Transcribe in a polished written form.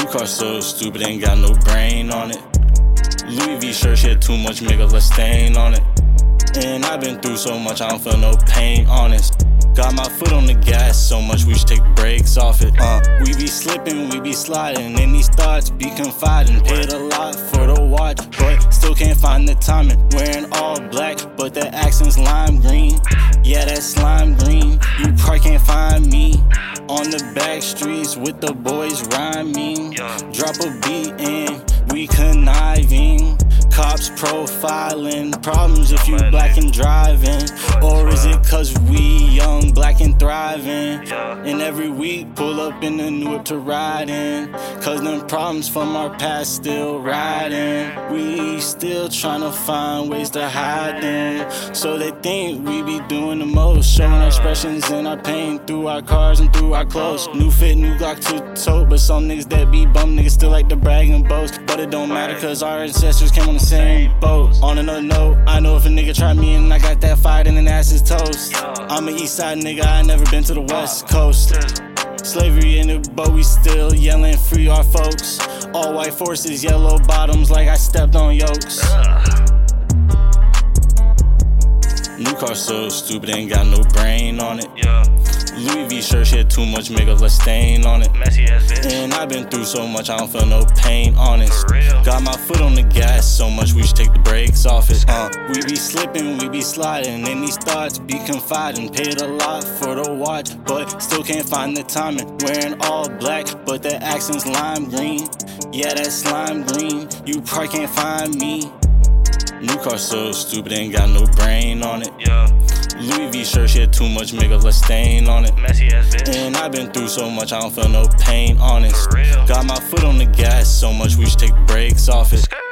car so stupid, ain't got no brain on it. Louis V shirt, she had too much makeup, a stain on it. And I've been through so much, I don't feel no pain, honest. Got my foot on the gas so much, we should take the brakes off it. We be slipping, we be sliding, and these thoughts be confiding. Paid a lot for the watch, but still can't find the timing. Wearing all black, but the accent's lime green. Yeah, that's slime green. You probably can't find me on the back streets with the boys rhyming. Drop a beat and we conniving. Cops profiling problems if you black and driving. Or is it cause we young, black and thriving? And every week pull up in the new whip to ride in. Cause them problems from our past still riding. We still tryna find ways to hide them. So they think we be doing the most, showing our expressions and our pain through our cars and through our clothes. New fit, new Glock to tote, but some niggas that be bum niggas still like to brag and boast. But it don't matter cause our ancestors came on the same boat. On another note, I know if a nigga try me and I got that fire, then an ass is toast. I'm a east side nigga, I never been to the west coast. Slavery in the boat, we still yelling free our folks. All white forces, yellow bottoms like I stepped on yolks. New car so stupid, ain't got no brain on it. Louis V shirt, she had too much makeup, a stain on it. Messy ass bitch. And I've been through so much, I don't feel no pain, honest. For real. Got my foot on the gas so much, we should take the brakes off it. We be slipping, we be sliding, and these thoughts be confiding. Paid a lot for the watch, but still can't find the timing. Wearing all black, but the accent's lime green. Yeah, that's slime green. You probably can't find me. New car so stupid, ain't got no brain on it. Louis V shirt, she had too much makeup, a stain on it. Messy ass bitch. And I've been through so much, I don't feel no pain, honest. For real. Got my foot on the gas so much, we should take the brakes off it.